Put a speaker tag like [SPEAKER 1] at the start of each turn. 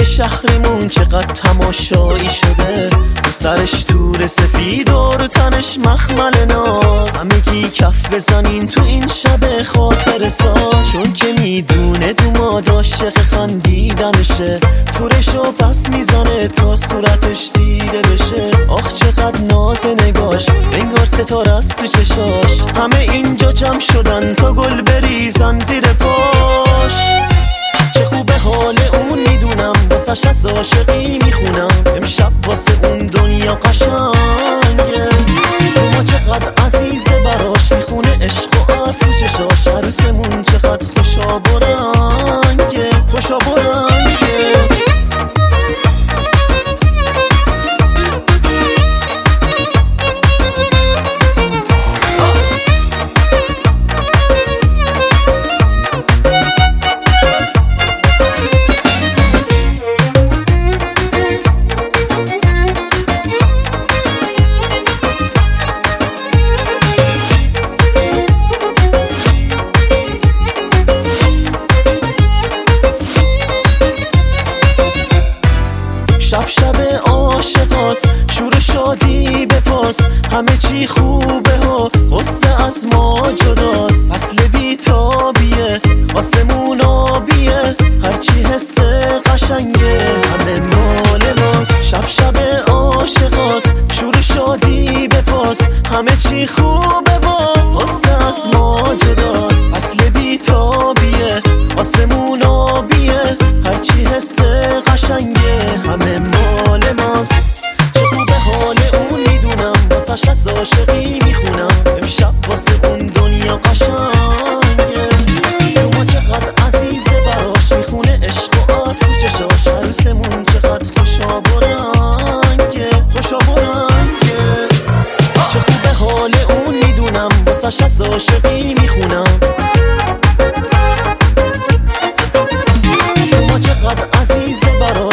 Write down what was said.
[SPEAKER 1] شهرمون چقدر تماشایی شده، تو سرش تور سفید و رو تنش مخمل ناز. همگی کف بزنین تو این شب خاطر ساز، چون که میدونه دوماد عاشق خندیدنشه. تورشو پس میزنه تا صورتش دیده بشه. آخ چقدر ناز نگاش، انگار ستاره است تو چشاش. همه اینجا جمع شدن تا گل بریزن زیر پاش. چه خوبه حال اون میدونم، واسش از عاشقی میخونم. امشب واسه اون دنیا قشنگه، ما چقدر عزیزه براش. میخونه عشق و از تو چشاش. عروسمون چقدر خوشا برنگه، خوشا برنگه. شب عاشقاست، شور شادی بپاس. همه چی خوبه و غصه از ما جداست. فصل بیتابیه، آسمون آبیه، هرچی حس قشنگه همه مال ماست. شب عاشقاست، شور شادی بپاس. همه چی خوبه و غصه از ما جداست. فصل بیتابیه، آسمون آبیه، هرچی حس قشنگه همه مال ماست. چه خوبه حال اون میدونم، واسش از عاشقی میخونم. امشب واسه اون دنیا قشنگه، ما چقدر عزیزه براش. میخونه عشق و از تو چشاش. عروسمون چقدر خوشا برنگه، خوشا برنگه. چه خوبه حال اون میدونم، واسش از عاشقی میخونم. ما چقدر عزیزه براش.